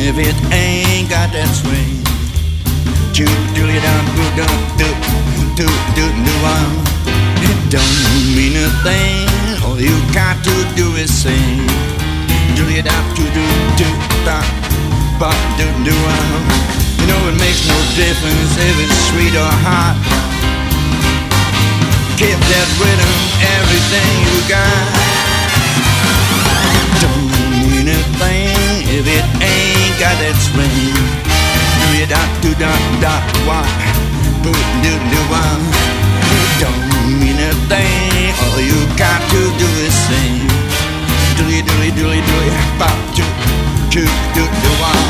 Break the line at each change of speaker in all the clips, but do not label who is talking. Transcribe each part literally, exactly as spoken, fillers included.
if it ain't got that swing. Do do it down, do do do do do do um. It don't mean a thing. All you got to do is sing. Do it down, do do do da, ba do do um. You know it makes no difference if it's sweet or hot. Give that rhythm everything you got. Don't mean a thing if it ain't got that swing. Do ya da do da da wah, boo do do wah. Don't mean a thing. All you got to do is sing. Doodly doodly doodly doodly ba do do do do wah.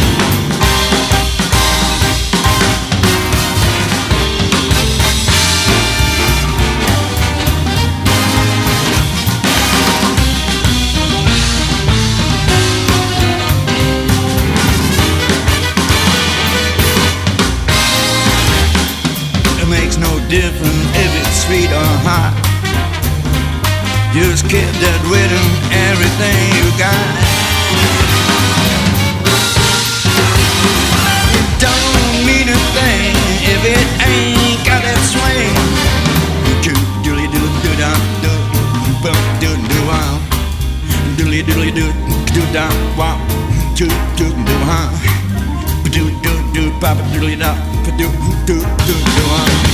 Different if it's sweet or hot. Just keep that rhythm, everything you got. It don't mean a thing if it ain't got that swing. Do doodly do do da do do do do wow. Doodly doodly do do da wow. Do do do huh. Do do do papa doodly da do do do do wow.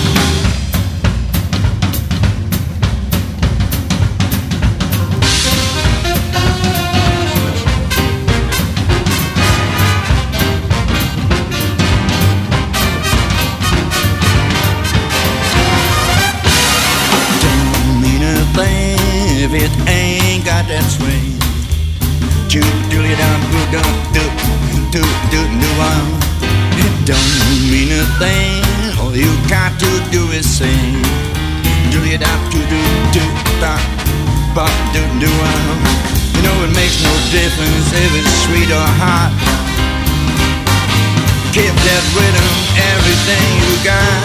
If it ain't got that swing, do do it down, do do do do do do um. It don't mean a thing. All you got to do is sing. Do it down, do do do da, ba do do um. You know it makes no difference if it's sweet or hot. Give that rhythm everything you got.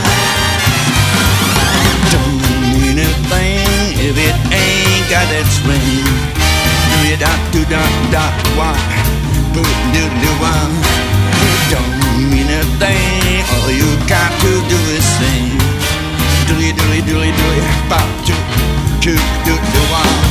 Don't mean a thing if it ain't got that swing. Do ya da do da da wah, boo do do wah. It don't mean a thing. All you got to do is sing. Doodly doodly doodly doodly ba do do do do wah.